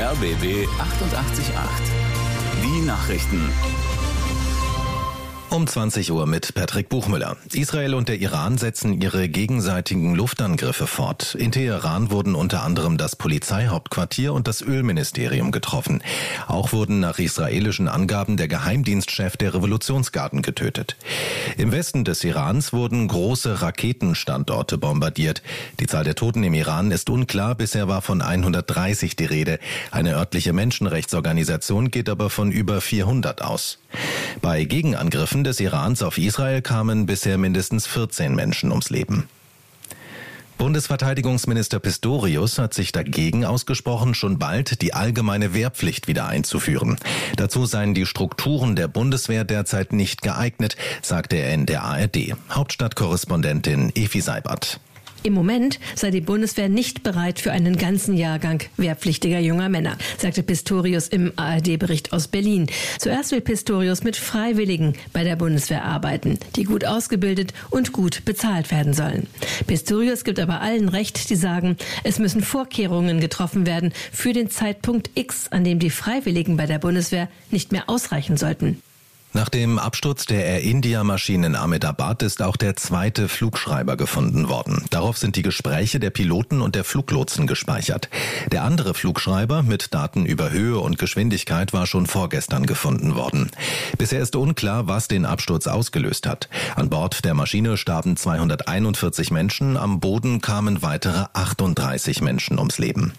RBB 888. Die Nachrichten. Um 20 Uhr mit Patrick Buchmüller. Israel und der Iran setzen ihre gegenseitigen Luftangriffe fort. In Teheran wurden unter anderem das Polizeihauptquartier und das Ölministerium getroffen. Auch wurden nach israelischen Angaben der Geheimdienstchef der Revolutionsgarden getötet. Im Westen des Irans wurden große Raketenstandorte bombardiert. Die Zahl der Toten im Iran ist unklar. Bisher war von 130 die Rede. Eine örtliche Menschenrechtsorganisation geht aber von über 400 aus. Bei Gegenangriffen des Irans auf Israel kamen bisher mindestens 14 Menschen ums Leben. Bundesverteidigungsminister Pistorius hat sich dagegen ausgesprochen, schon bald die allgemeine Wehrpflicht wieder einzuführen. Dazu seien die Strukturen der Bundeswehr derzeit nicht geeignet, sagte er in der ARD. Hauptstadtkorrespondentin Evi Seibert. Im Moment sei die Bundeswehr nicht bereit für einen ganzen Jahrgang wehrpflichtiger junger Männer, sagte Pistorius im ARD-Bericht aus Berlin. Zuerst will Pistorius mit Freiwilligen bei der Bundeswehr arbeiten, die gut ausgebildet und gut bezahlt werden sollen. Pistorius gibt aber allen recht, die sagen, es müssen Vorkehrungen getroffen werden für den Zeitpunkt X, an dem die Freiwilligen bei der Bundeswehr nicht mehr ausreichen sollten. Nach dem Absturz der Air India-Maschine in Ahmedabad ist auch der zweite Flugschreiber gefunden worden. Darauf sind die Gespräche der Piloten und der Fluglotsen gespeichert. Der andere Flugschreiber mit Daten über Höhe und Geschwindigkeit war schon vorgestern gefunden worden. Bisher ist unklar, was den Absturz ausgelöst hat. An Bord der Maschine starben 241 Menschen, am Boden kamen weitere 38 Menschen ums Leben.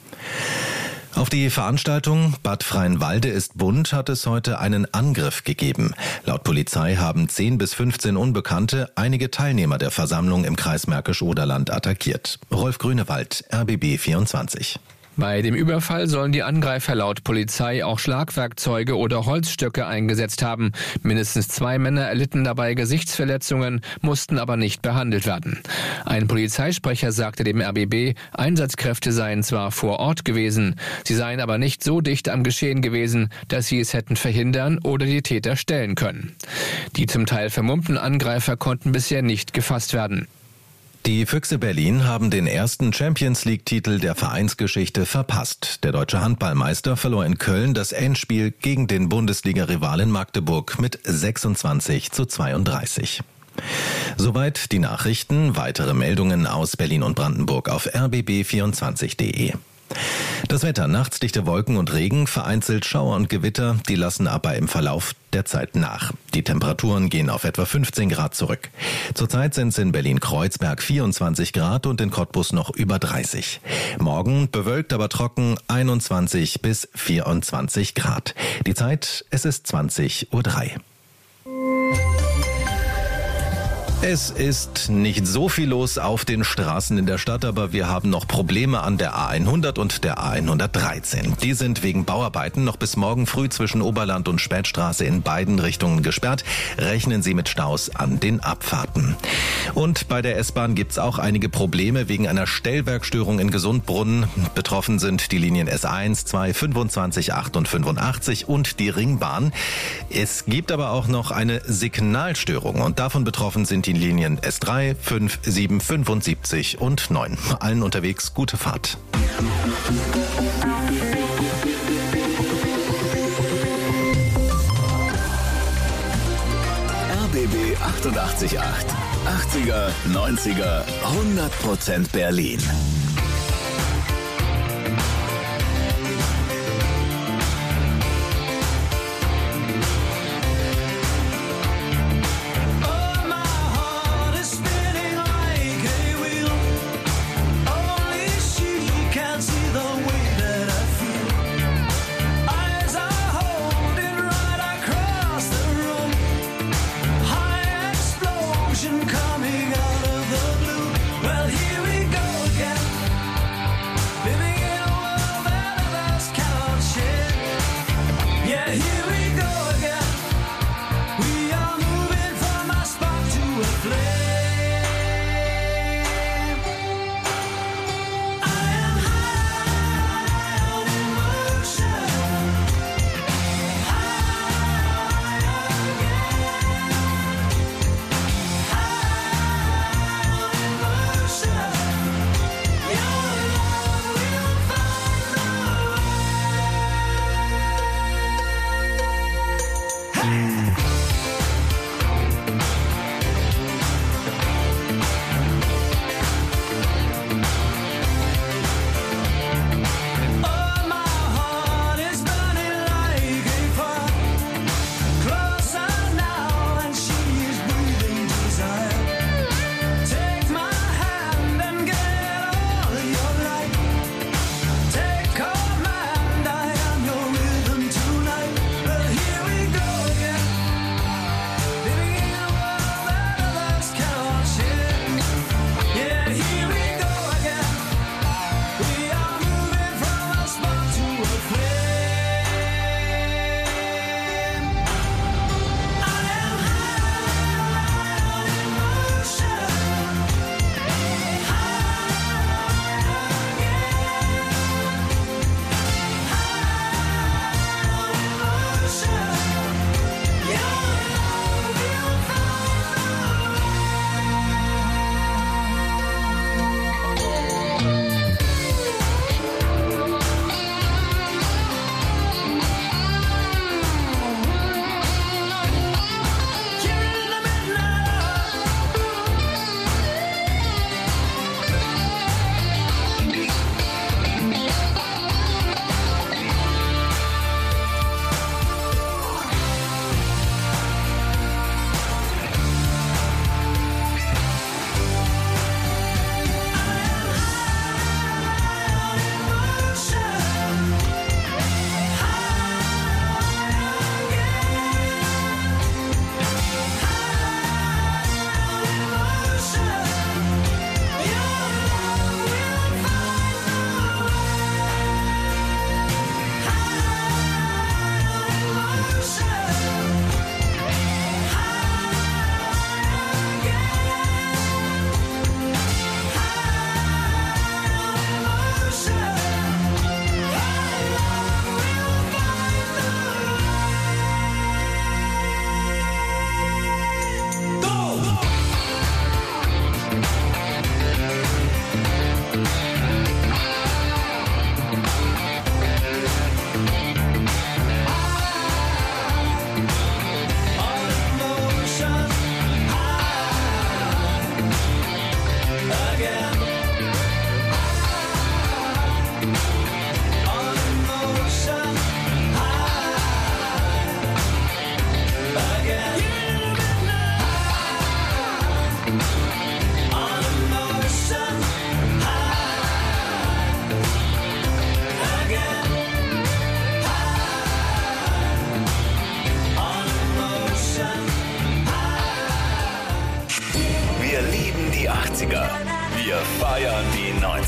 Auf die Veranstaltung Bad Freienwalde ist bunt hat es heute einen Angriff gegeben. Laut Polizei haben 10 bis 15 Unbekannte einige Teilnehmer der Versammlung im Kreis Märkisch-Oderland attackiert. Rolf Grünewald, RBB 24. Bei dem Überfall sollen die Angreifer laut Polizei auch Schlagwerkzeuge oder Holzstöcke eingesetzt haben. Mindestens 2 Männer erlitten dabei Gesichtsverletzungen, mussten aber nicht behandelt werden. Ein Polizeisprecher sagte dem RBB, Einsatzkräfte seien zwar vor Ort gewesen, sie seien aber nicht so dicht am Geschehen gewesen, dass sie es hätten verhindern oder die Täter stellen können. Die zum Teil vermummten Angreifer konnten bisher nicht gefasst werden. Die Füchse Berlin haben den ersten Champions-League-Titel der Vereinsgeschichte verpasst. Der deutsche Handballmeister verlor in Köln das Endspiel gegen den Bundesliga-Rivalen Magdeburg mit 26:32. Soweit die Nachrichten. Weitere Meldungen aus Berlin und Brandenburg auf rbb24.de. Das Wetter, nachts dichte Wolken und Regen, vereinzelt Schauer und Gewitter, die lassen aber im Verlauf der Zeit nach. Die Temperaturen gehen auf etwa 15 Grad zurück. Zurzeit sind es in Berlin-Kreuzberg 24 Grad und in Cottbus noch über 30. Morgen bewölkt, aber trocken 21 bis 24 Grad. Die Zeit, es ist 20:03 Uhr. Es ist nicht so viel los auf den Straßen in der Stadt, aber wir haben noch Probleme an der A100 und der A113. Die sind wegen Bauarbeiten noch bis morgen früh zwischen Oberland und Spätstraße in beiden Richtungen gesperrt. Rechnen Sie mit Staus an den Abfahrten. Und bei der S-Bahn gibt's auch einige Probleme wegen einer Stellwerkstörung in Gesundbrunnen. Betroffen sind die Linien S1, 2, 25, 8 und 85 und die Ringbahn. Es gibt aber auch noch eine Signalstörung und davon betroffen sind die Linien S3, 5, 7, 75 und 9. Allen unterwegs gute Fahrt. RBB 888. 80er, 90er, 100% Berlin. Coming out of the blue. Well, here we go again.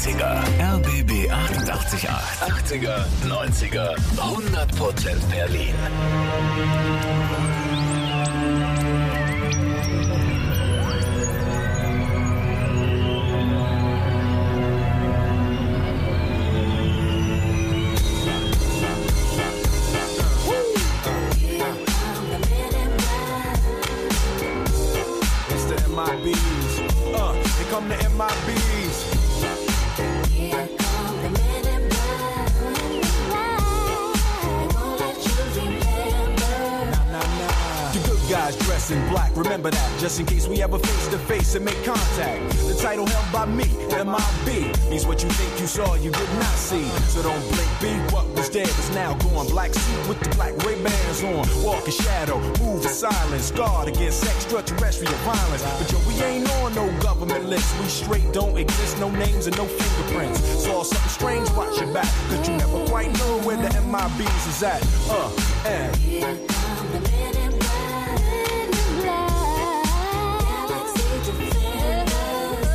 90er. RBB 88.8. 80er, 90er, 100% Berlin. MIBs. Here come the MIBs. Here come the men in black. They won't let you remember. Nah. The good guys dress in black. Remember that, just in case we ever face to face and make contact. The title held by me, MIB, means what you think you saw, you did not see. So don't blink, B. What was dead is now gone. Black suit with the black Ray-Bans on. Walk in shadow, move in silence. Guard against extraterrestrial violence. But yo, we ain't on no government list. We straight don't exist, no names and no fingerprints. Saw something strange, watch your back. Cause you never quite know where the MIBs is at. And here come the men in black. Men in black. Galaxy defenders.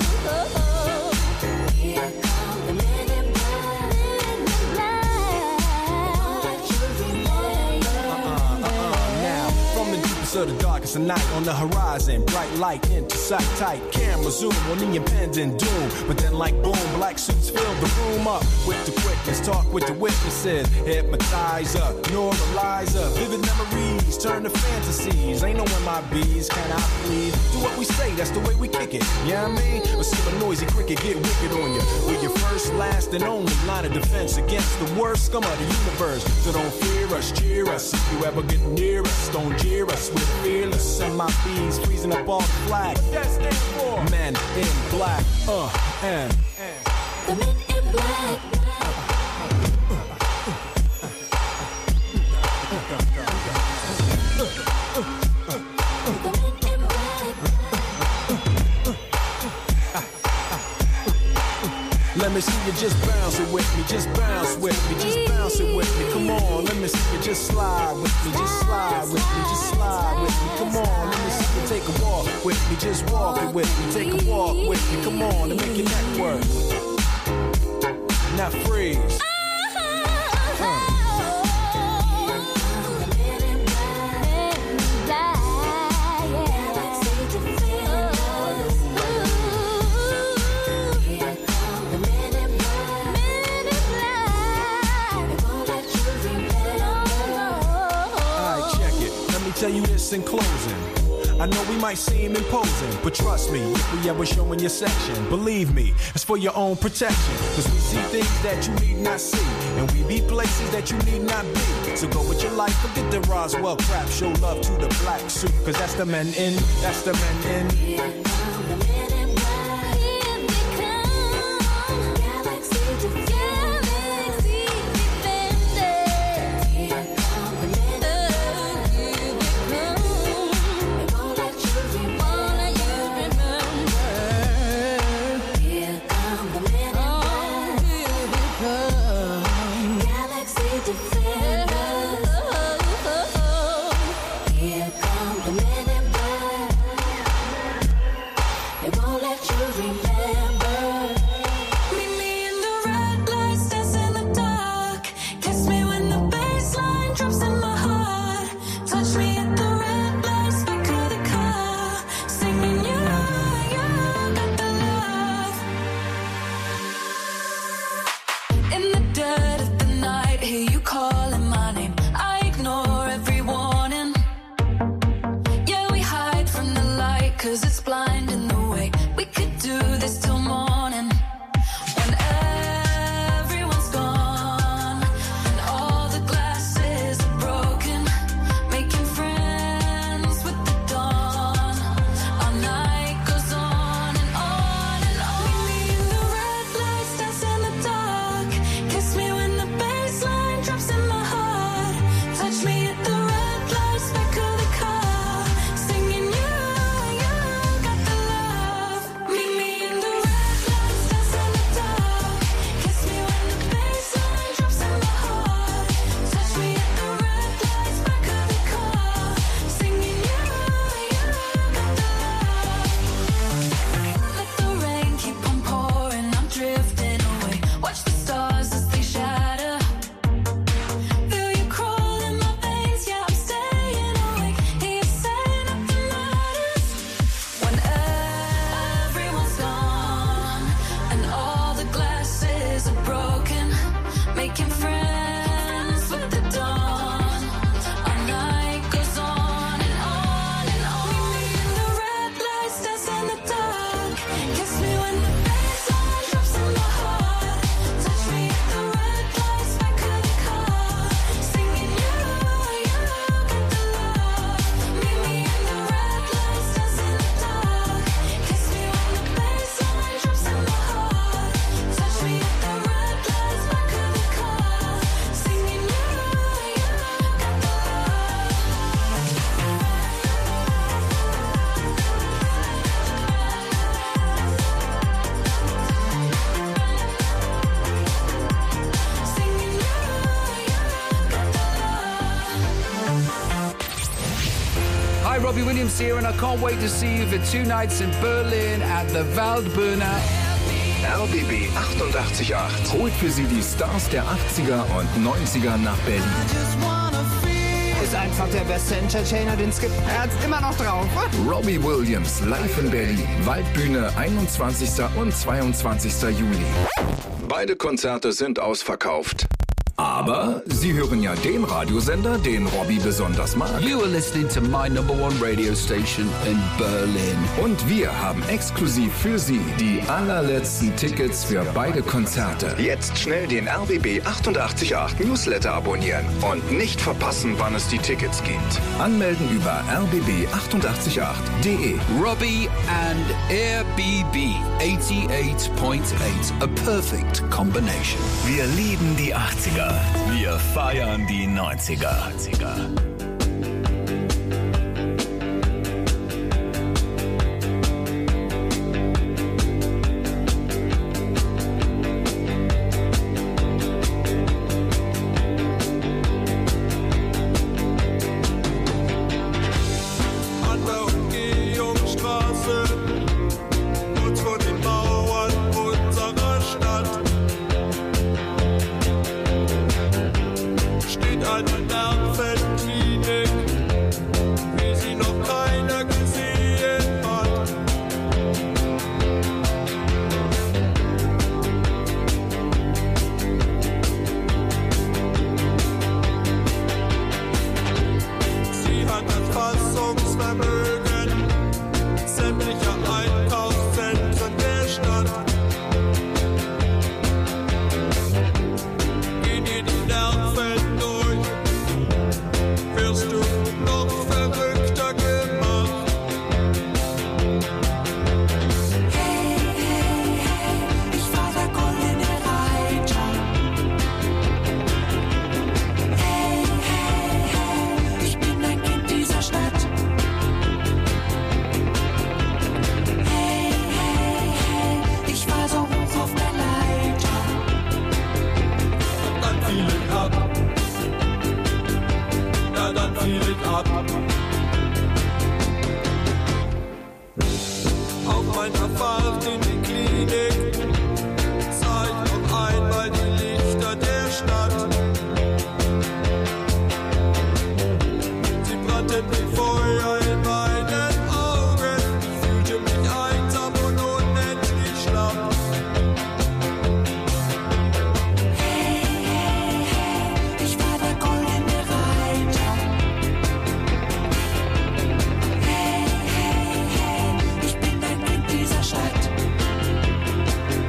Here come the men in black. Men in black. Won't let you remember. Now, from the deepest of the darkest of night, on the horizon, bright light into sight tight. Camera zoom on the impending doom. But then like boom, black suits fill the room up with the quickness. Talk with the witnesses. Hypnotizer, neuralizer. Vivid memories turn to fantasies. Ain't no MIBs, can I please? Do what we say, that's the way we kick it. You know what I mean? Or see a noisy cricket get wicked on you. We're your first, last, and only line of defense against the worst scum of the universe. So don't fear us, cheer us. If you ever get near us, don't jeer us. We're fearless. MIBs freezing up all the flag. What that stand for? Men in black. And the men in black. Let me see you just bounce it with me, just bounce with me, just bounce it with me. Come on, let me see you just slide with me, just slide with me, just slide with me. Come on, let me see you take a walk with me, just walk it with me, take a walk with me. Come on, and make your neck work. Now freeze. Tell you this in closing. I know we might seem imposing, but trust me, if we ever show in your section, believe me, it's for your own protection. Cause we see things that you need not see, and we be places that you need not be. So go with your life, forget the Roswell crap, show love to the black suit. Cause that's the men in, that's the men in. Here come the men in black. Here they come. Galaxy defenders. Here come the men in black. became friends with the dawn. Our night goes on and on and on. Meet me in the red lights, dance in the dark. Kiss me when the bassline drops in my heart. Touch me at the red lights, back of the car. Singing you got the love. Meet me in the red lights, dance in the dark. Kiss me when the bassline drops in my heart. Touch me at the red lights, back of the car. Singing you got the Hi, Robbie Williams here, and I can't wait to see you for 2 nights in Berlin at the Waldbühne. RBB 88.8 holt für Sie die Stars der 80er und 90er nach Berlin. Ist einfach der beste Entertainer, den es gibt. Er hat's immer noch drauf. Robbie Williams live in Berlin. Waldbühne 21. und 22. Juli. Beide Konzerte sind ausverkauft. Aber Sie hören ja den Radiosender, den Robbie besonders mag. You are listening to my #1 radio station in Berlin. Und wir haben exklusiv für Sie die allerletzten Tickets für beide Konzerte. Jetzt schnell den RBB 88.8 Newsletter abonnieren und nicht verpassen, wann es die Tickets gibt. Anmelden über rbb888.de. Robbie and RBB 88.8. A perfect combination. Wir lieben die 80er. Wir feiern die 90er. An der Umgehungsstraße, kurz vor den Mauern unserer Stadt, steht eine Nervenklinik, wie sie noch keiner gesehen hat. Sie hat das Fassungsvermögen sämtlicher Einkaufszentren der Stadt. Geh dir die Nerven durch, wirst du noch verrückter gemacht. Hey, hey, hey, ich war der goldene Reiter. Hey, hey, hey, ich bin ein Kind dieser Stadt. Hey, hey, hey, ich war so hoch auf der Leiter. Dann fiel ich ab. Ja, dann fiel ich ab. Auf meiner Fahrt in die Klinik sah ich noch einmal die Lichter der Stadt. Sie brannten wie Feuer in meinen Augen. Ich fühlte mich einsam und unendlich schlapp. Hey, hey, hey, ich war der goldene Reiter. Hey, hey, hey, ich bin ein Kind dieser Stadt.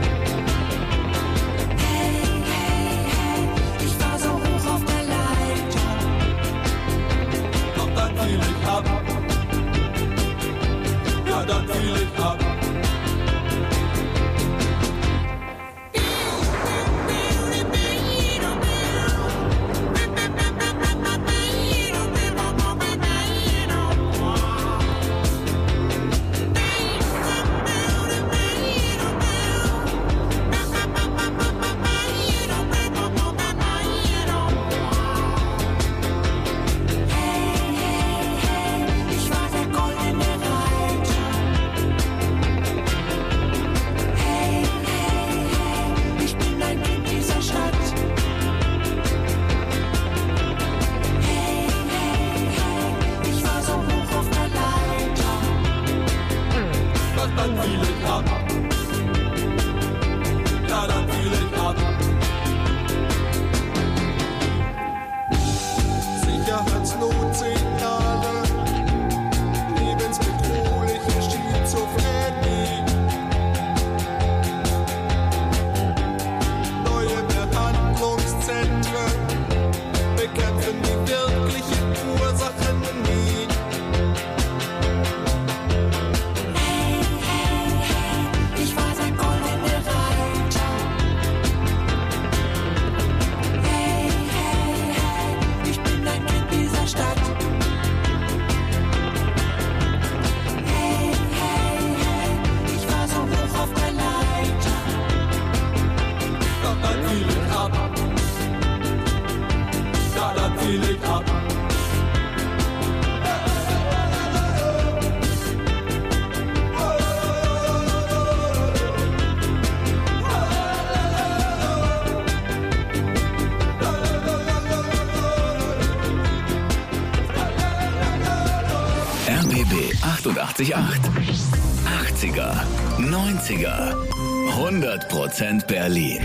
88,8. 80er, 90er, 100% Berlin.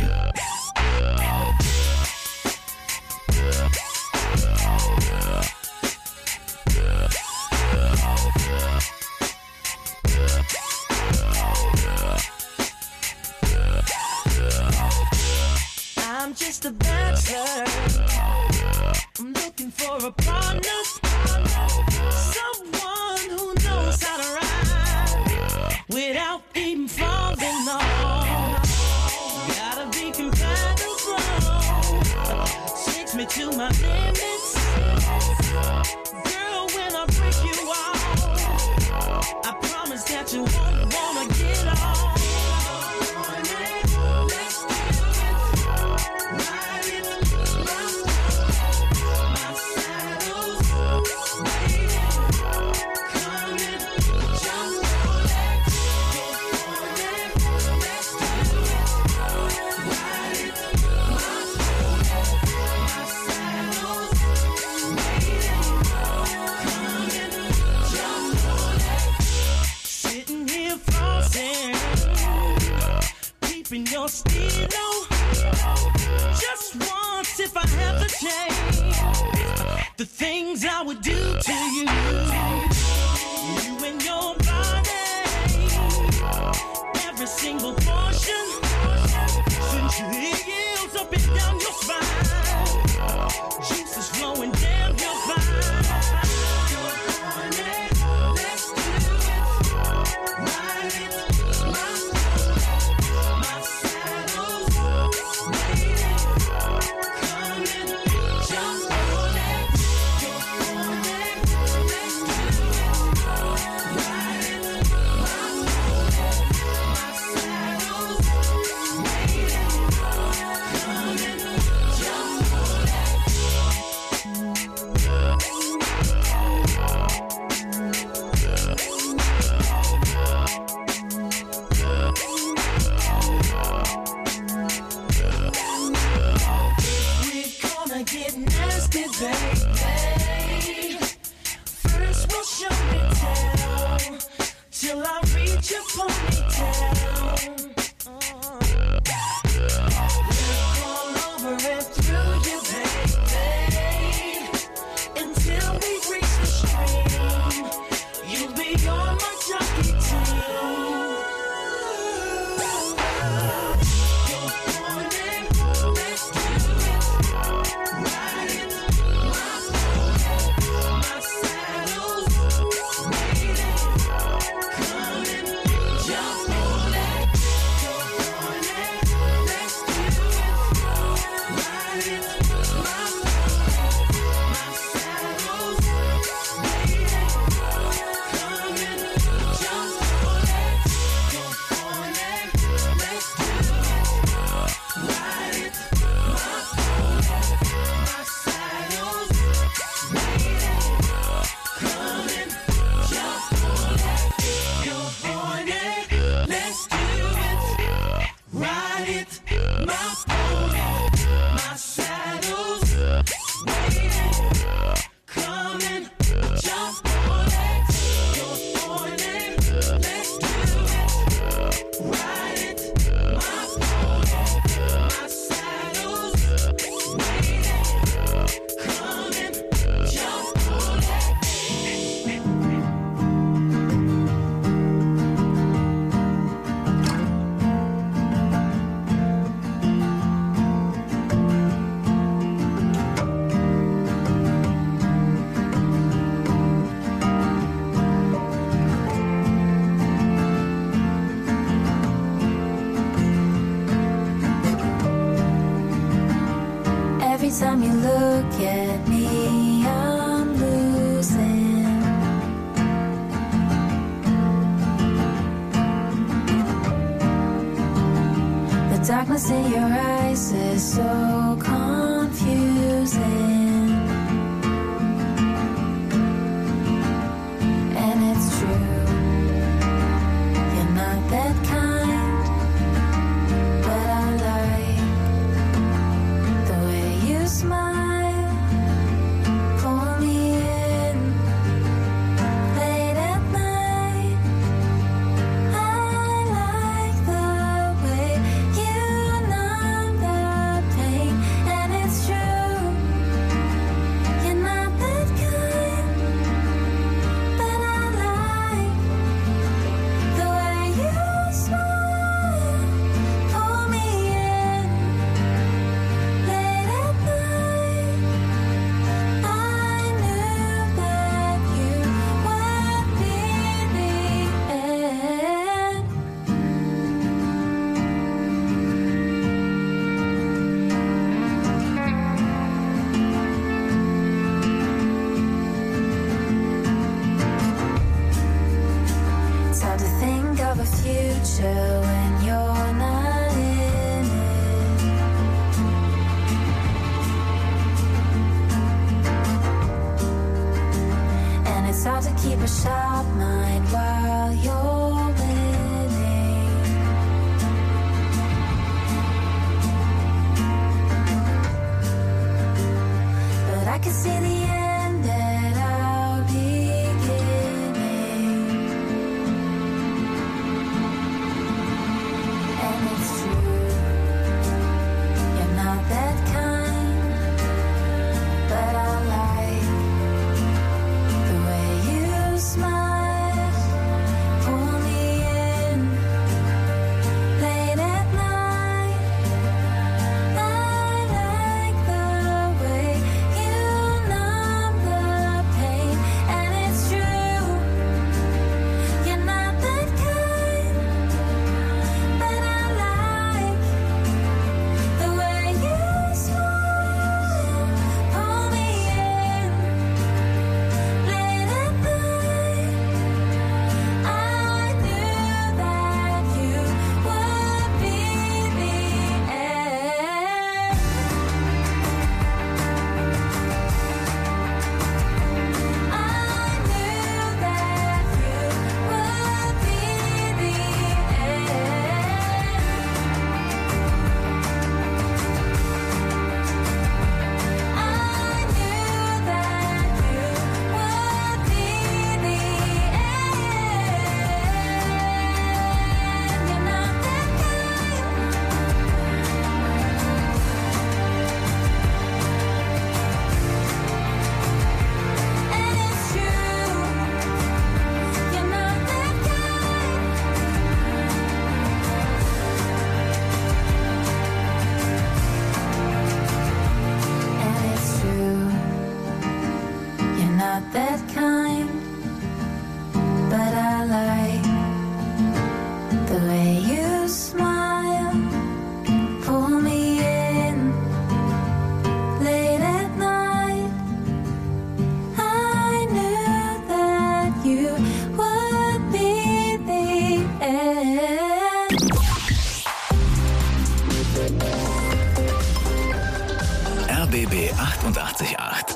I'm just a bachelor. I'm looking for a partner, someone who knows how to ride without even falling off. Gotta be compatible, takes me to my limits. Girl, when I break you off, I promise that you won't wanna get off. Your stilo, just once if I have the chance, the things I would do to you, you and your body, every single portion, since your heels up and down your spine, juices flowing down your spine. Let's do it, ride it. Time you look at me, I'm losing. The darkness in your eyes is so confusing. And it's true, you're not that kind, but I like the way you smile, pull me in late at night. keep a sharp mind while you're winning. But I can see the end at our beginning. And it's true, you're not that kind, but I like the way you smile, pull me in late at night. I like the way you numb the pain, and it's true, you're not that kind, but I like the way you smile, pull me in late at night. I knew that you would be the end. I knew that you would be the You're not that kind, but I like the way you smile, pull me in late at night. I knew that you would be the end. RBB 88.8.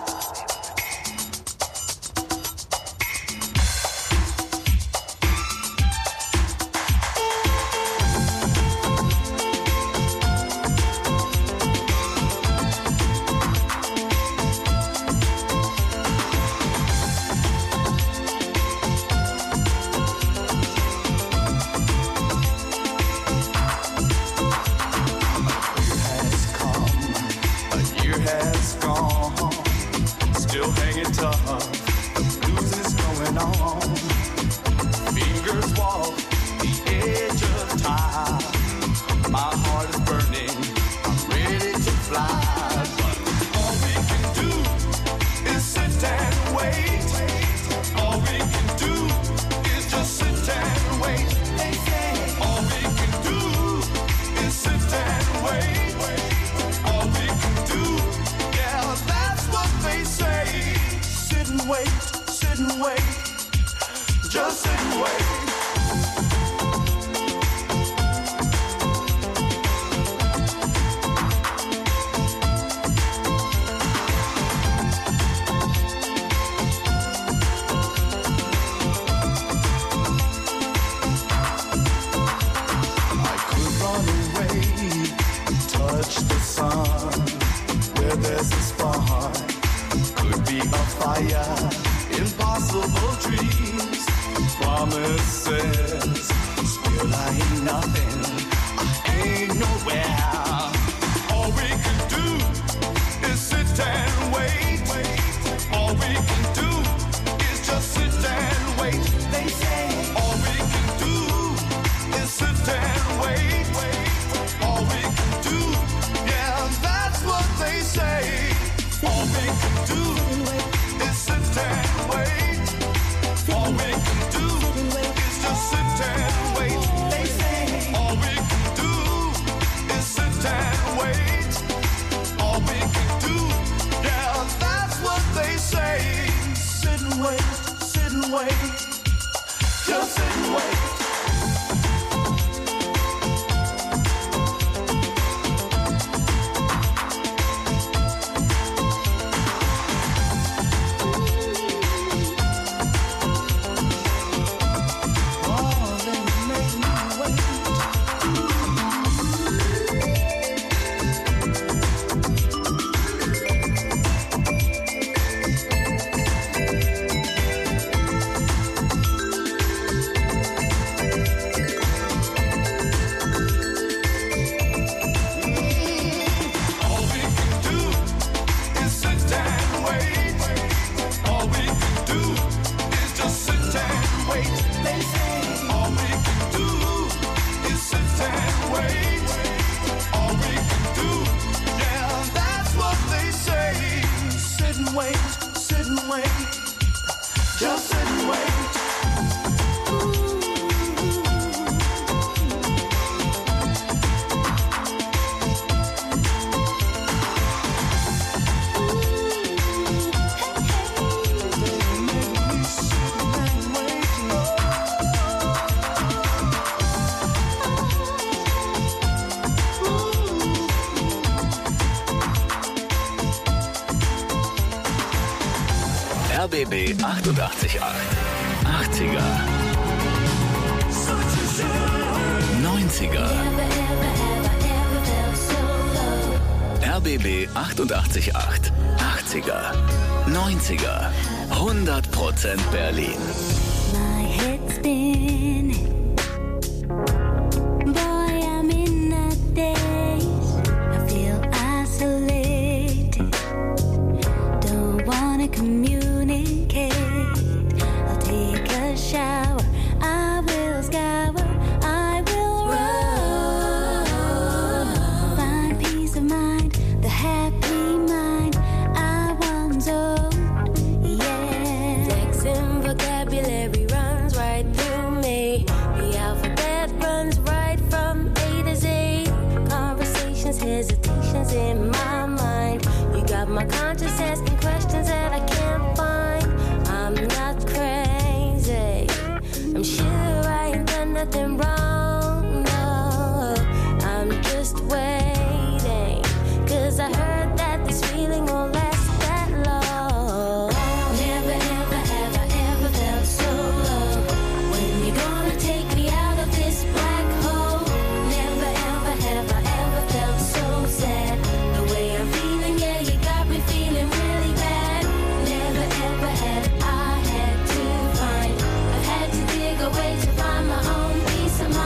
A year has gone, still hanging tough. The blues is going on. Fingers walk the edge of time. My heart is burning. I'm ready to fly, but all we can do is sit and wait. All we can do is just sit and wait. All we can do is sit and wait. All we can do, yeah, that's what they say. Sit and wait, just sit and wait. I could run away, touch the sun, where there's a spark, could be a fire, impossible dreams, promises, still I ain't nothing, I ain't nowhere. All we can do is sit and wait. All we can do is just sit and wait. They say all we can do is sit and wait. All we can do, yeah, that's what they say. All we can do is sit and wait. All we can do is just sit and wait. They say all we can do is sit and wait. All we can do, yeah, that's what they say. Sit and wait, just sit and wait. Just sit and wait. RBB 88.8. 80er. 90er. RBB 88.8. 80er. 90er. 100% Berlin. My head's spinning. Boy, I'm in a daze. I feel isolated. Don't wanna communicate. I'll take a shower. I will scour. I will run. Find peace of mind. The happy mind I once owned. Yeah. Flexing vocabulary runs right through me. The alphabet runs right from A to Z. Conversations, hesitations in my mind. You got my conscience asking questions that I can't find. I'm not crazy. I'm sure I ain't done nothing wrong. No, I'm just waiting. 'Cause I heard that this feeling won't last that long. Never, ever, have I ever felt so low. When you gonna take me out of this black hole? Never, ever, have I ever felt so sad. The way I'm feeling, yeah, you got me feeling really bad. Never, ever had to find. I've had to dig away to find my own peace of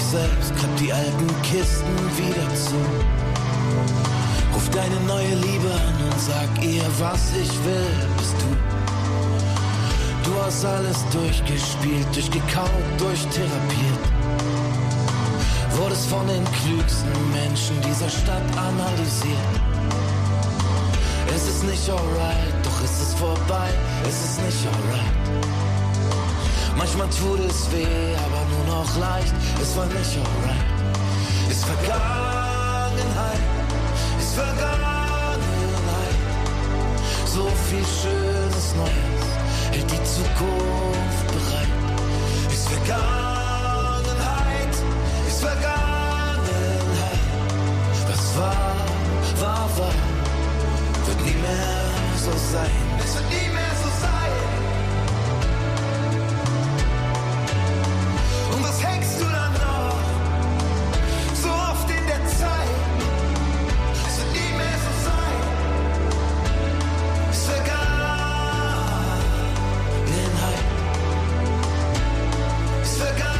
selbst, klapp die alten Kisten wieder zu. Ruf deine neue Liebe an und sag ihr, was ich will, bist du. Du hast alles durchgespielt, durchgekaut, durchtherapiert. Wurdest von den klügsten Menschen dieser Stadt analysiert. Es ist nicht alright, doch es ist vorbei, es ist nicht alright. Manchmal tut es weh, aber nur noch leicht, es war nicht alright. Ist Vergangenheit, ist Vergangenheit. So viel schönes Neues hält die Zukunft bereit. Ist Vergangenheit, ist Vergangenheit. Was war, war, war, wird nie mehr so sein. Es wird nie mehr so sein. Und was hängst du dann noch so oft in der Zeit? Es wird nie mehr so sein. Es ist Vergangenheit. Es ist Vergangenheit.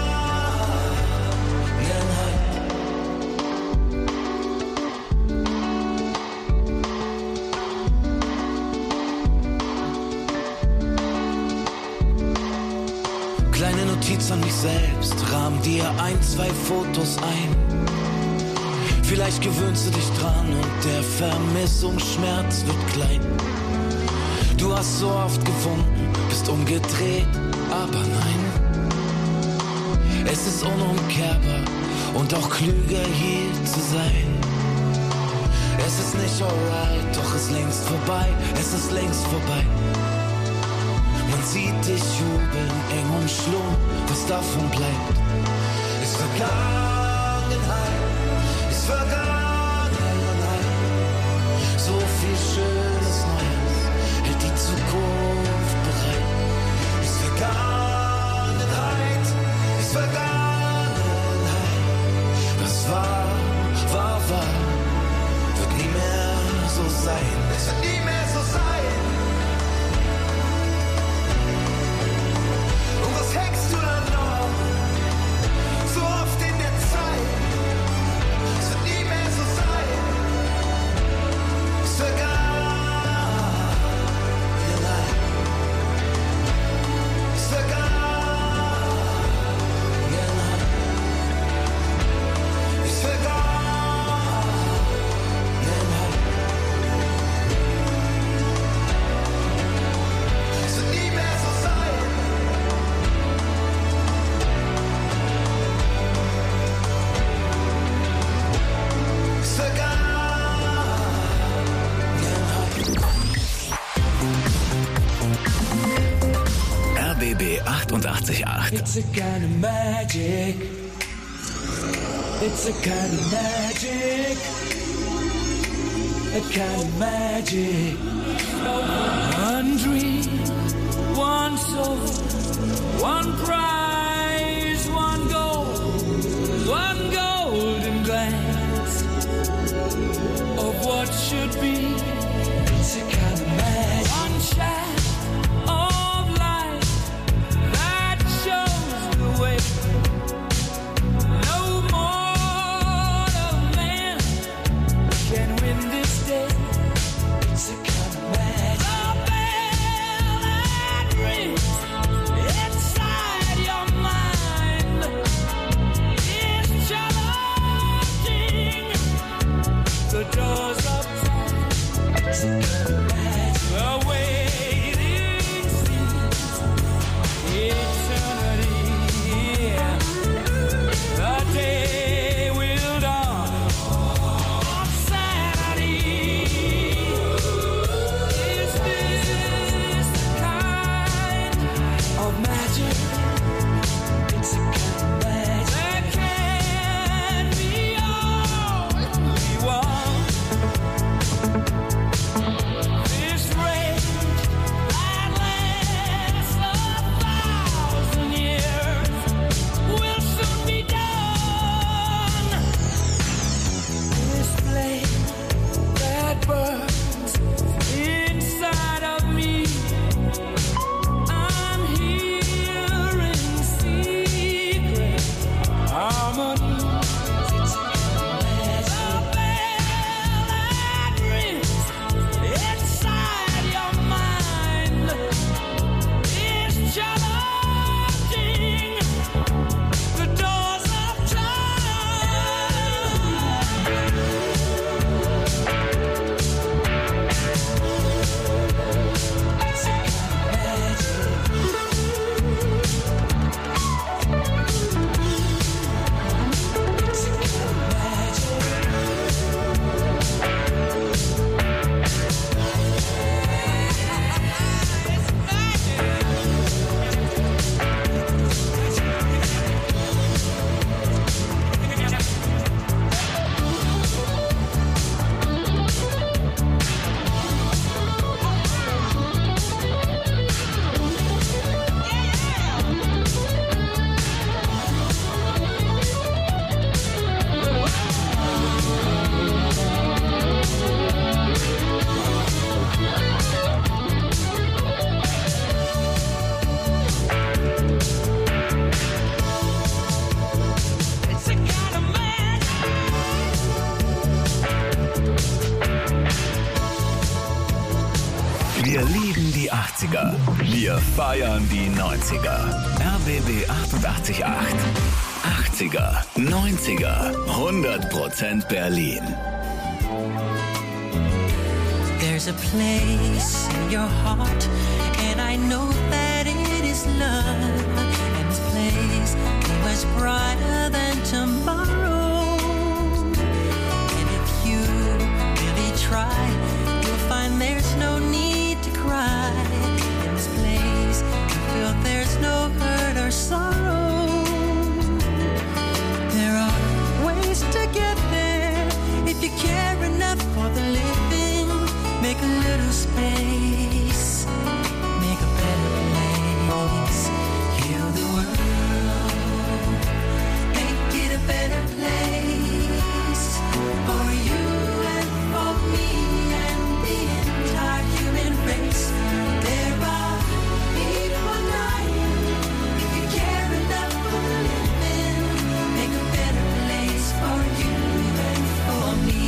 Kleine Notiz an mich selbst, rahm dir 1, 2 Fotos ein. Vielleicht gewöhnst du dich dran und der Vermissungsschmerz wird klein. Du hast so oft gewunken, bist umgedreht, aber nein. Es ist unumkehrbar und auch klüger hier zu sein. Es ist nicht alright, doch es ist längst vorbei, es ist längst vorbei. Man sieht dich jubeln, eng umschlungen, was davon bleibt, ist Vergangenheit, ist Vergangenheit. So viel schönes Neues hält die Zukunft bereit. Ist Vergangenheit, ist Vergangenheit. Was war, war, war, wird nie mehr so sein. Es wird nie mehr so sein. Hängst du dann noch so oft in der Zeit? Es wird nie mehr so sein. Es ist Vergangenheit. Es ist Vergangenheit. Es ist Vergangenheit. Es wird nie mehr so sein. RBB 88.8. It's a kind of magic. It's a kind of magic. A kind of magic. One dream, one soul, one prize, one goal, one golden glance of what should be. It's a kind of magic. One shine of light that shows the way. No mortal man can win this day. It's a kind of Wir lieben die 80er. Wir feiern die 90er. RBB 88.8. 80er, 90er, 100% Berlin. There's a place in your heart, and I know that it is love. And this place was brighter than tomorrow. And if you really try, you'll find there's no need to cry. In this place, you feel there's no hurt or sorrow. There are ways to get there if you care enough for the living. Make a little space, make a better place. Heal the world, make it a better place for you and for me and the entire human race. There are people dying. If you care enough for the living, make a better place for you and for me.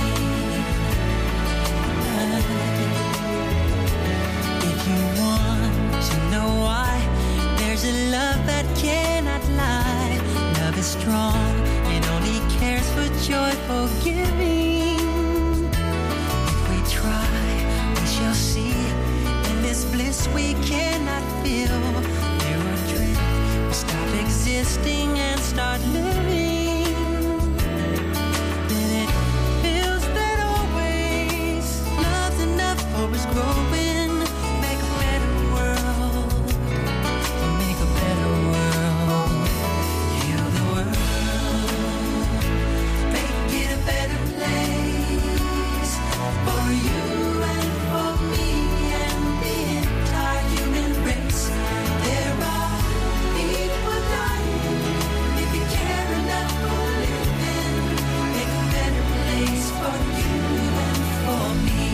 If you want to know why, there's a love that cannot lie. Love is strong, it only cares for joyful giving. If we try, we shall see. In this bliss we cannot feel. There will drift, we stop existing and start living. Then it feels that always love's enough for us growing. Make a better world, make a better world. Heal the world, make it a better place for you and for me and the entire human race. There are people dying. If you care enough for living, make a better place for you and for me.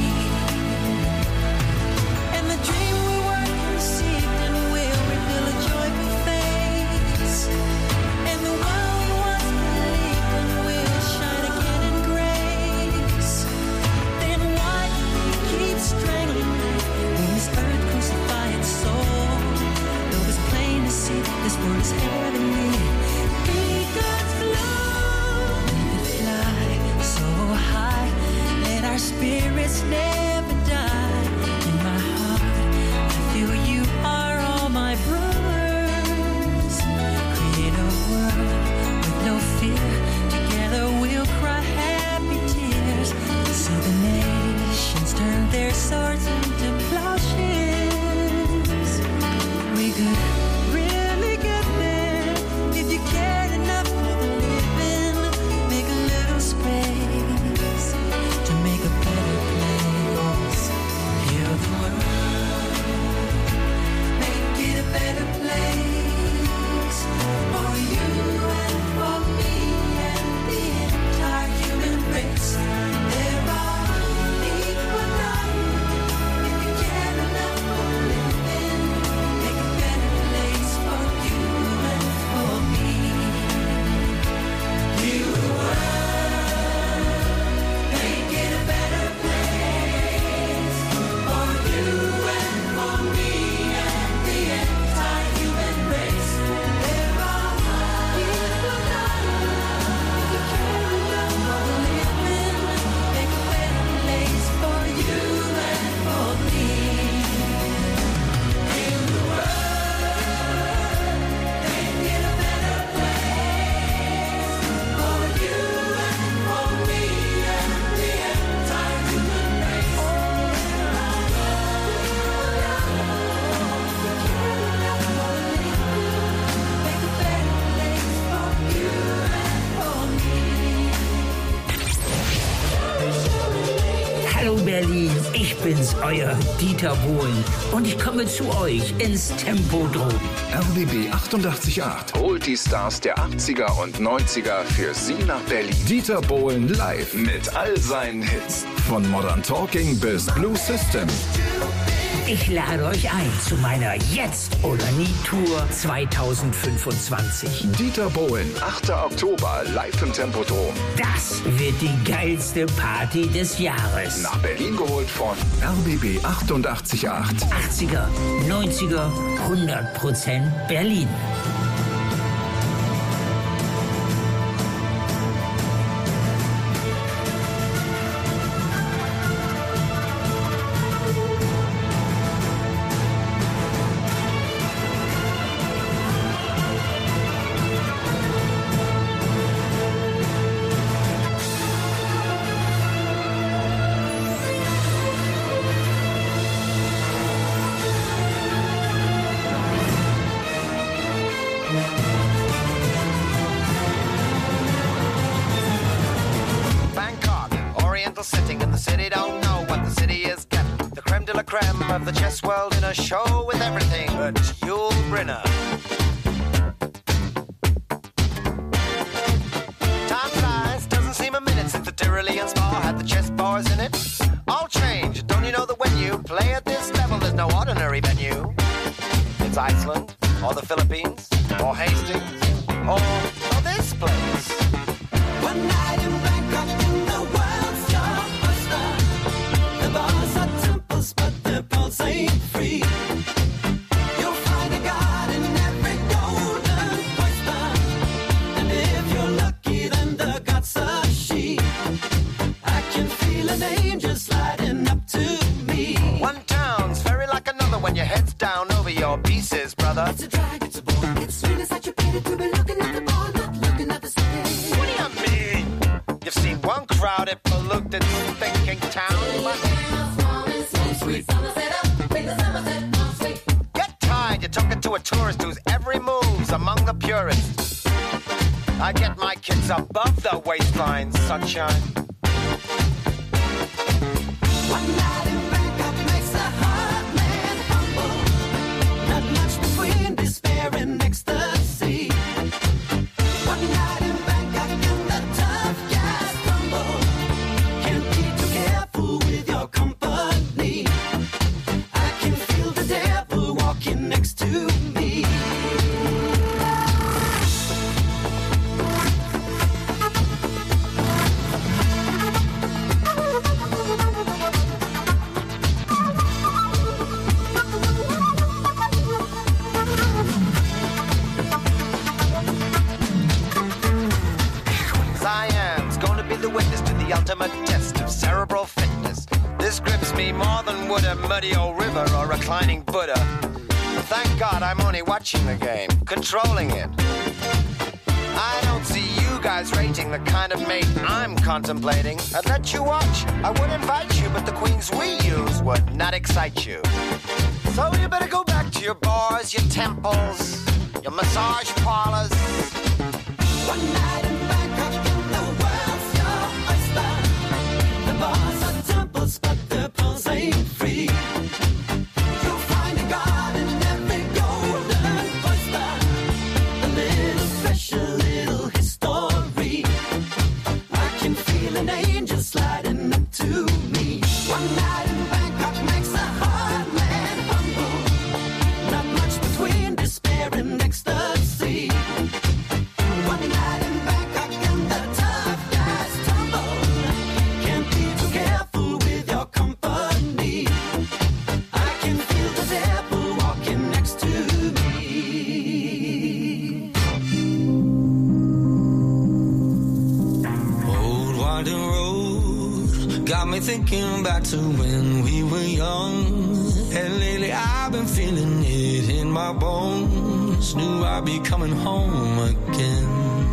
And the dream we were conceived in will reveal a joyful face. And the world we once believed in will shine again in grace. Then why do we keep strangling when this earth crucify its soul? Though it's plain to see this world is heavenly. Be God's love. We could fly so high, let our spirits never die. In my heart, I feel you are all my brothers. Create a world with no fear. Together we'll cry happy tears. So the nations turn their swords into plowshares. We could really get there if you cared enough for the living. Make a little space to make a better place. Heal the world, make it a better place for you and for me and the entire human race. There are people dying. If you care enough for living, make a better place for you and for me. Heal the world, make it a better place for you and for me and the entire human race. There are people dying. If you care enough for living, make a better place for you and for me. Heal the world, make it a better place for you and for me and the entire human race. Make a better place for you and for me. Hallo Berlin, ich bin's, euer Dieter Bohlen und ich komme zu euch ins Tempodrom. RBB 88.8 holt die Stars der 80er und 90er für Sie nach Berlin. Dieter Bohlen live mit all seinen Hits. Von Modern Talking bis Blue System. Ich lade euch ein zu meiner Jetzt oder Nie Tour 2025. Dieter Bohlen, 8. Oktober, live im Tempodrom. Das wird die geilste Party des Jahres. Nach Berlin geholt von RBB 88.8. 80er, 90er, 100% Berlin. Of the chess world in a show with everything but Yul Brynner. Time flies, doesn't seem a minute since the Tyrolean Spa had the chess bars in it. All change, don't you know that when you play at this level, there's no ordinary venue? It's Iceland, or the Philippines, or Hastings, or this place. One night in Bangkok in the world's blockbuster. The bars are temples, but the pulse ain't free. You'll find a god in every golden oyster. And if you're lucky, then the god's a she. I can feel an angel sliding up to me. One town's very like another when your head's down over your pieces, brother. It's a drag, it's a bore. It's really such a pity to be looking at the bar, not looking at the stage. What do you mean? You've seen one crowded, polluted, thinking town. Get tired, you're talking to a tourist whose every move's among the purists. I get my kicks above the waistline, sunshine. One night in Bangkok makes a hard man humble. Not much between despair and ecstasy. One night in Bangkok and the tough guys crumble. Can't be too careful with your company. I can feel the devil walking next to me. Cyan's gonna be the witness to the ultimate test of cerebral fitness. This grips me more than would a muddy old river or reclining Buddha. But thank God I'm only watching the game, controlling it. I don't see you guys rating the kind of mate I'm contemplating. I'd let you watch, I would invite you, but the queens we use would not excite you. So you better go back to your bars, your temples, your massage parlors. One night in Bangkok in the world's your oyster. The bars are temples, but the pulse ain't free. You'll find a god in every golden oyster. A little special, little history. I can feel an angel sliding up to me. One night in Bangkok makes a hard man humble. Not much between despair and ecstasy. One night in Bangkok and the tough guys tumble. Can't be too careful with your company. I can feel the devil walking next to me. Old winding road got me thinking back to when we were young. And lately I've been feeling it in my bones. Knew I'd be coming home again.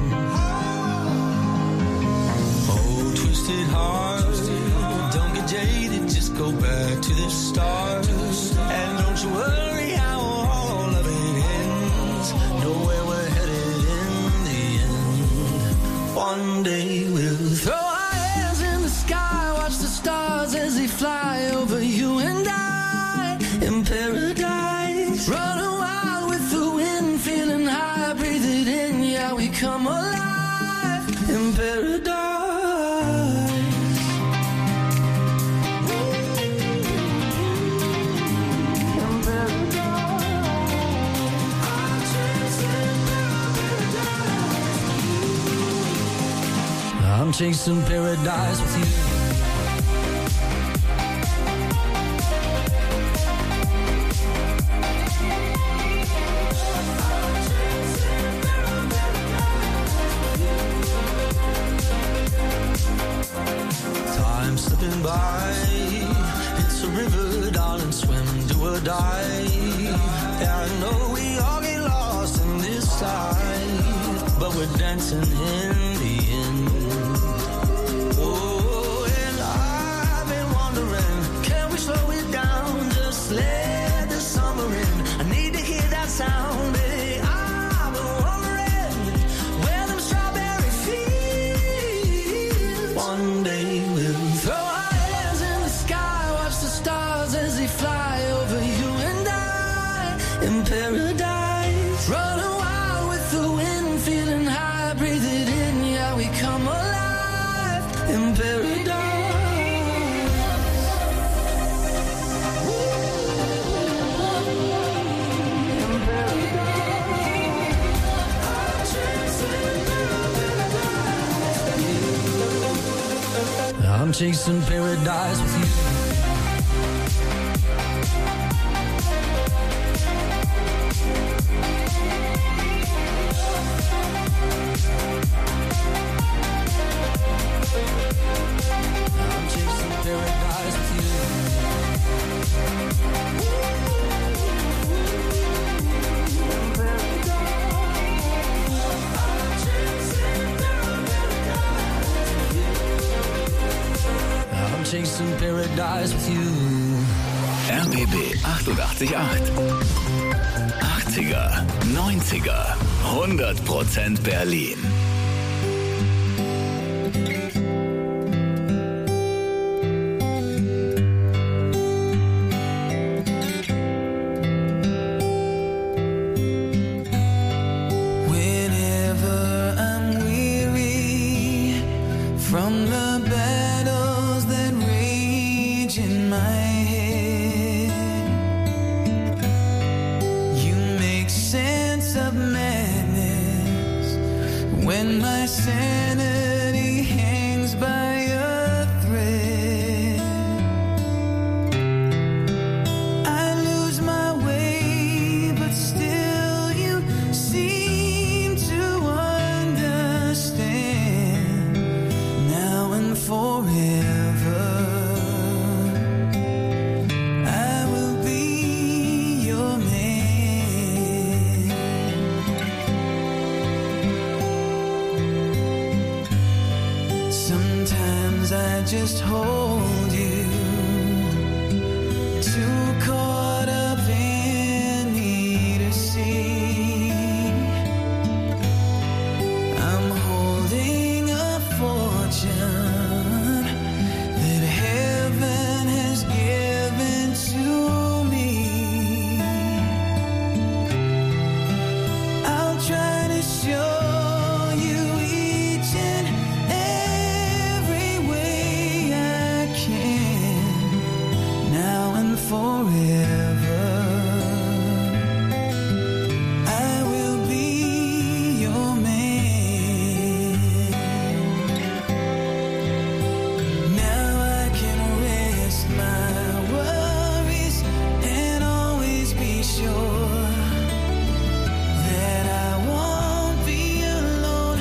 Oh, twisted heart, don't get jaded, just go back to the start. And don't you worry how all of it ends. Know where we're headed in the end. One day we'll throw our hands in the sky, watch the stars as they fly over you and I in paradise. Running wild with the wind, feeling high, breathe it in, yeah, we come alive in paradise. chasing paradise with you. Time slipping by, it's a river, darling, swim, do or die. Yeah, I know we all get lost in this life, but we're dancing in the end. Oh, and I've been wondering, can we slow it down, just let the summer in? I need to hear that sound, baby. I've been wondering where them strawberry fields. One day we'll throw our hands in the sky, watch the stars as they fly over you and I in paradise. Running wild with the wind, feeling high, breathe it in, yeah, we come alive in paradise. I'm chasing paradise with you. I'm chasing paradise with I'm chasing paradise with you. RBB 88.8. 80er, 90er, 100% Berlin. Whenever I'm weary from the battles that rage in my head, you make sense of madness when my sanity hangs by a thread. I lose my way, but still you seem to understand. Now and forever, I will be your man. Sometimes I just hold you, too caught up in me to see. I'm holding a fortune that heaven has given to me. I'll try to show you each and every way I can, now and forever. I will be your man. Now I can rest my worries and always be sure that I won't be alone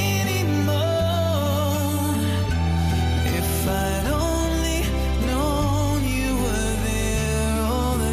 anymore. If I'd only known you were there all the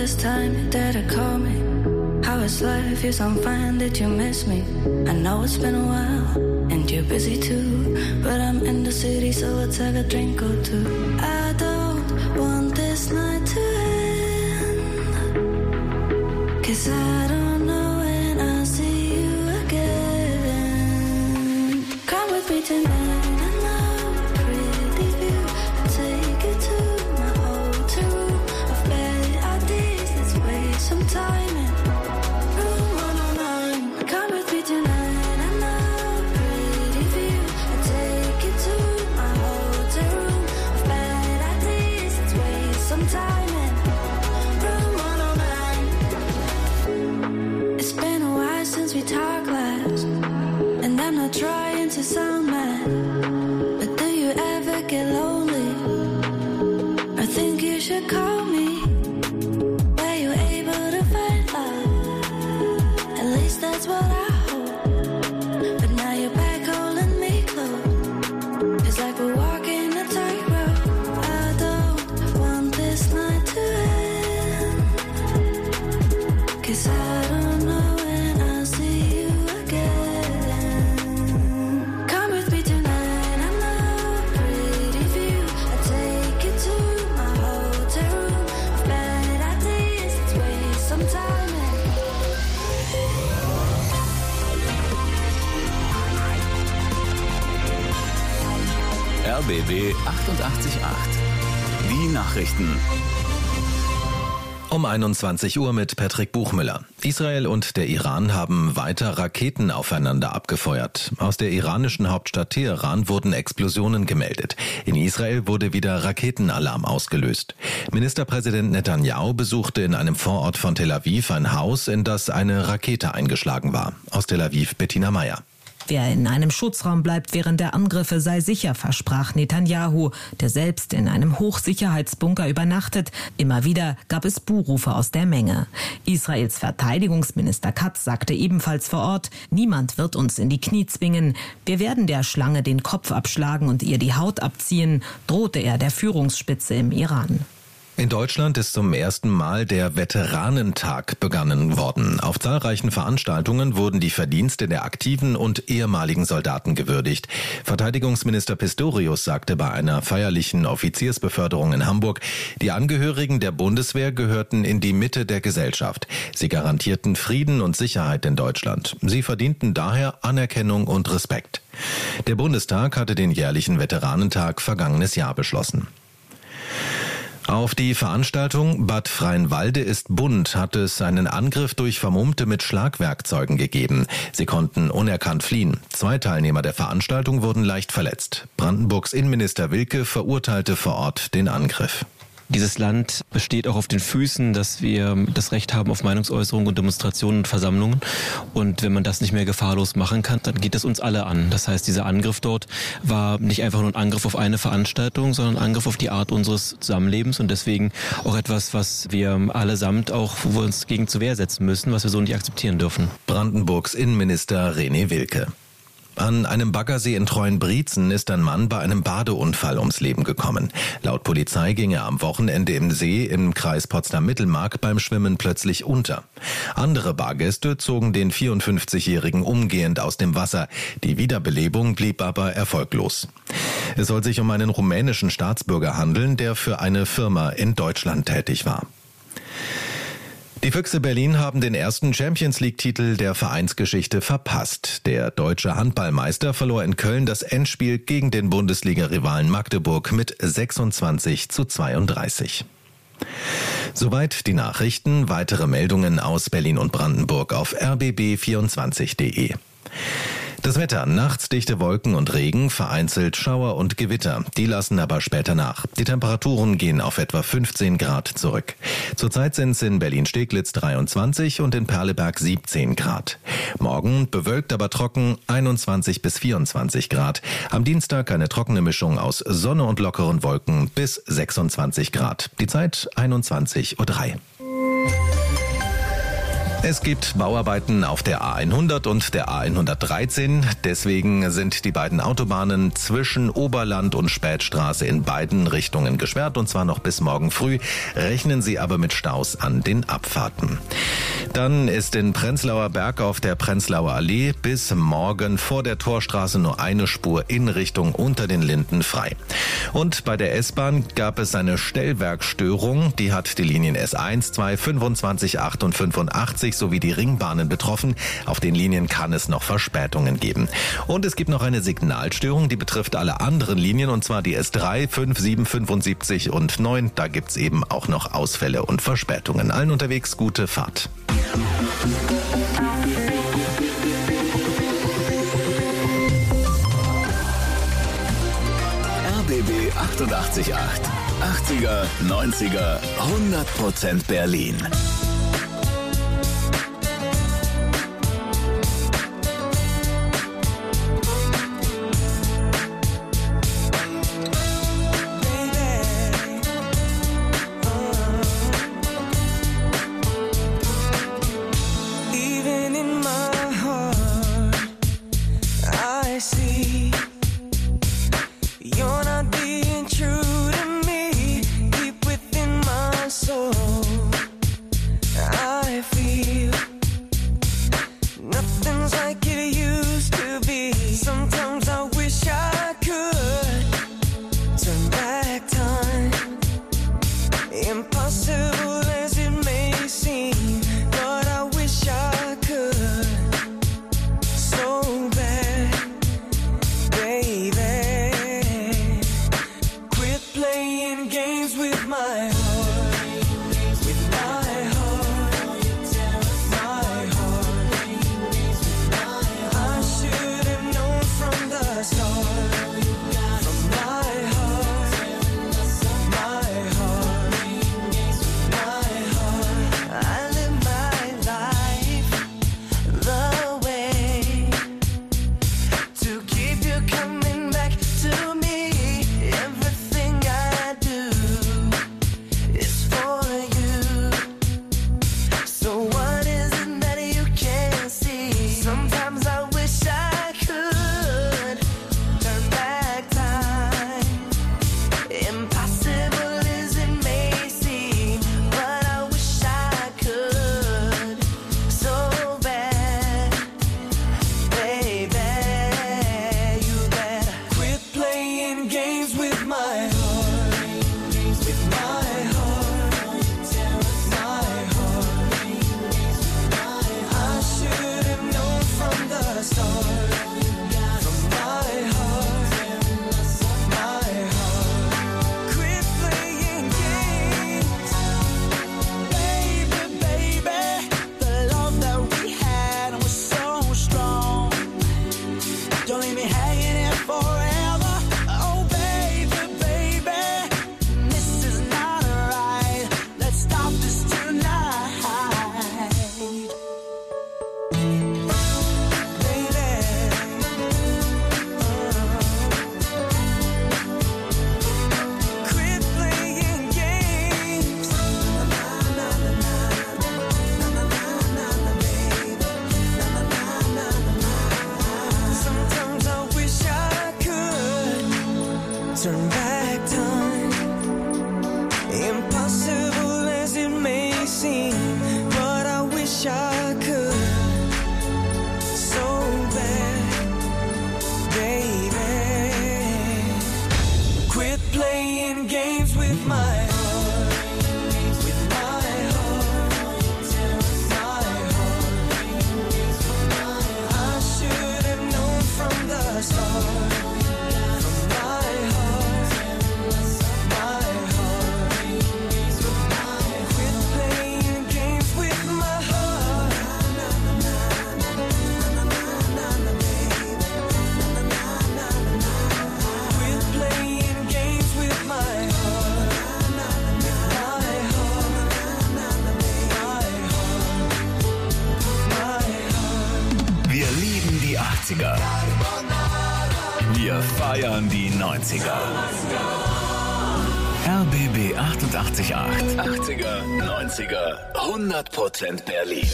this time your dad'll call me. How is life? Yes, I'm fine. Did you miss me? I know it's been a while, and you're busy too. But I'm in the city, so let's have a drink or two. I don't want this night to end, 'cause I don't know when I'll see you again. Come with me tonight, I know a pretty view. I'll take you to my hotel room. I've bad ideas, let's waste some time in room 109. Come with me tonight, I know a pretty view. I'll take you to my hotel room. I've bad ideas, let's waste some time in room 109. It's been a while since we talked last, and I'm not trying to sound mad, but do you ever get lonely? I think you should call me. Were you able to find love? At least that's what I hope. But now you're back holding me close. It's like we're walking a tightrope. I don't want this night to end, 'cause I don't know when I'll see you again. Come with me tonight, I know a pretty view. I'll take you to my hotel room. I've bad ideas, let's waste some time in. RBB 88.8. Die Nachrichten. Um 21 Uhr mit Patrick Buchmüller. Israel und der Iran haben weiter Raketen aufeinander abgefeuert. Aus der iranischen Hauptstadt Teheran wurden Explosionen gemeldet. In Israel wurde wieder Raketenalarm ausgelöst. Ministerpräsident Netanyahu besuchte in einem Vorort von Tel Aviv ein Haus, in das eine Rakete eingeschlagen war. Aus Tel Aviv Bettina Meyer. Wer in einem Schutzraum bleibt während der Angriffe, sei sicher, versprach Netanyahu, der selbst in einem Hochsicherheitsbunker übernachtet. Immer wieder gab es Buhrufe aus der Menge. Israels Verteidigungsminister Katz sagte ebenfalls vor Ort, niemand wird uns in die Knie zwingen. Wir werden der Schlange den Kopf abschlagen und ihr die Haut abziehen, drohte er der Führungsspitze im Iran. In Deutschland ist zum ersten Mal der Veteranentag begangen worden. Auf zahlreichen Veranstaltungen wurden die Verdienste der aktiven und ehemaligen Soldaten gewürdigt. Verteidigungsminister Pistorius sagte bei einer feierlichen Offiziersbeförderung in Hamburg, die Angehörigen der Bundeswehr gehörten in die Mitte der Gesellschaft. Sie garantierten Frieden und Sicherheit in Deutschland. Sie verdienten daher Anerkennung und Respekt. Der Bundestag hatte den jährlichen Veteranentag vergangenes Jahr beschlossen. Auf die Veranstaltung Bad Freienwalde ist bunt hat es einen Angriff durch Vermummte mit Schlagwerkzeugen gegeben. Sie konnten unerkannt fliehen. 2 Teilnehmer der Veranstaltung wurden leicht verletzt. Brandenburgs Innenminister Wilke verurteilte vor Ort den Angriff. Dieses Land besteht auch auf den Füßen, dass wir das Recht haben auf Meinungsäußerung und Demonstrationen und Versammlungen. Und wenn man das nicht mehr gefahrlos machen kann, dann geht es uns alle an. Das heißt, dieser Angriff dort war nicht einfach nur ein Angriff auf eine Veranstaltung, sondern ein Angriff auf die Art unseres Zusammenlebens und deswegen auch etwas, was wir allesamt auch, wo wir uns gegen zur Wehr setzen müssen, was wir so nicht akzeptieren dürfen. Brandenburgs Innenminister René Wilke. An einem Baggersee in Treuenbrietzen ist ein Mann bei einem Badeunfall ums Leben gekommen. Laut Polizei ging er am Wochenende im See im Kreis Potsdam-Mittelmark beim Schwimmen plötzlich unter. Andere Badegäste zogen den 54-Jährigen umgehend aus dem Wasser. Die Wiederbelebung blieb aber erfolglos. Es soll sich um einen rumänischen Staatsbürger handeln, der für eine Firma in Deutschland tätig war. Die Füchse Berlin haben den ersten Champions-League-Titel der Vereinsgeschichte verpasst. Der deutsche Handballmeister verlor in Köln das Endspiel gegen den Bundesliga-Rivalen Magdeburg mit 26:32. Soweit die Nachrichten. Weitere Meldungen aus Berlin und Brandenburg auf rbb24.de. Das Wetter, nachts dichte Wolken und Regen, vereinzelt Schauer und Gewitter. Die lassen aber später nach. Die Temperaturen gehen auf etwa 15 Grad zurück. Zurzeit sind es in Berlin-Steglitz 23 und in Perleberg 17 Grad. Morgen bewölkt, aber trocken 21 bis 24 Grad. Am Dienstag eine trockene Mischung aus Sonne und lockeren Wolken bis 26 Grad. Die Zeit 21:03 Uhr. Es gibt Bauarbeiten auf der A100 und der A113. Deswegen sind die beiden Autobahnen zwischen Oberland und Spätstraße in beiden Richtungen gesperrt, und zwar noch bis morgen früh. Rechnen Sie aber mit Staus an den Abfahrten. Dann ist in Prenzlauer Berg auf der Prenzlauer Allee bis morgen vor der Torstraße nur eine Spur in Richtung Unter den Linden frei. Und bei der S-Bahn gab es eine Stellwerkstörung. Die hat die Linien S1, 2, 25, 8 und 85 sowie die Ringbahnen betroffen. Auf den Linien kann es noch Verspätungen geben. Und es gibt noch eine Signalstörung, die betrifft alle anderen Linien, und zwar die S3, 5, 7, 75 und 9. Da gibt's eben auch noch Ausfälle und Verspätungen. Allen unterwegs gute Fahrt. RBB 888. 80er, 90er, 100% Berlin. Even in my heart, I see you're not being true to me. Deep within my soul, I feel nothing's like it used to be. Sometimes I wish I could turn back time. Impossible as it may seem, but I wish I could so bad, baby. Quit playing games with my heart, with my heart, my heart. I should have known from the start, from my heart, my heart, my heart. I live my life the way to keep you coming back to me. Everything I do is for you. So what is it that you can't see? Sometimes I wish I could turn back time. Impossible as it may seem, but I wish I could so bad, baby. You better quit playing games with my heart, with my heart, my heart. I should have known from the start, from my heart, my heart. Quit playing games, baby, baby. The love that we had was so strong. Don't leave me hanging here forever. Oh, baby, baby, this is not right. Let's stop this tonight. Quit playing games. Sometimes I wish I could turn back time. Impossible as it may seem, but I wish I could so bad, baby. Quit playing games with my heart, with my heart, my heart. I should have known from the start, from my heart, my heart. Quit playing games with my heart. Quit playing games with my heart, my heart, my heart. Wir lieben die 80er. Wir feiern die 90er. RBB 88.8. 80er, 90er, 100% Berlin.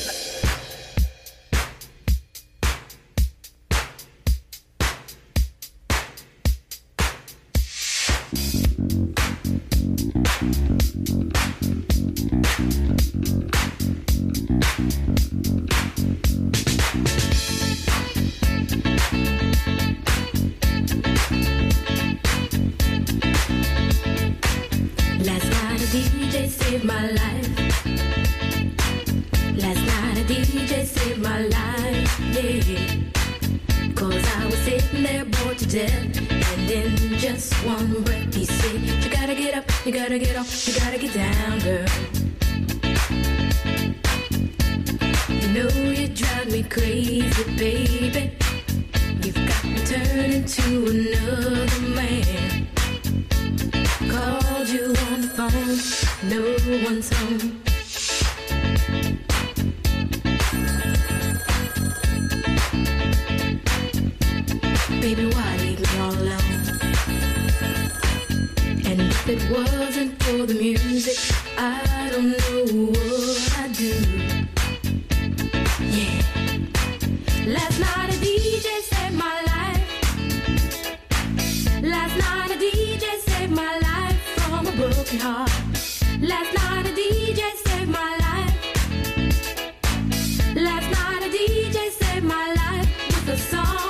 Last night a DJ saved my life. Last night a DJ saved my life, yeah. 'Cause I was sitting there bored to death, and in just one breath he said, you gotta get up, you gotta get off, you gotta get down, girl. You know you drive me crazy, baby. You've got me turning to another man. Called you on the phone, no one's home. Baby, why leave me all alone? And if it wasn't for the music, I don't know what I'd do. Yeah. Last night a DJ saved my life. Last night a DJ saved my life from a broken heart. Last night a DJ saved my life. Last night a DJ saved my life with a song.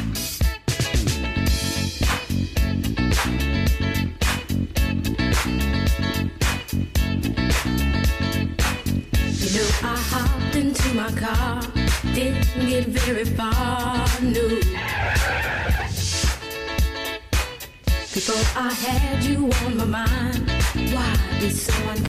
You know I hopped into my car, didn't get very far, no. Before I had you on my mind, why be so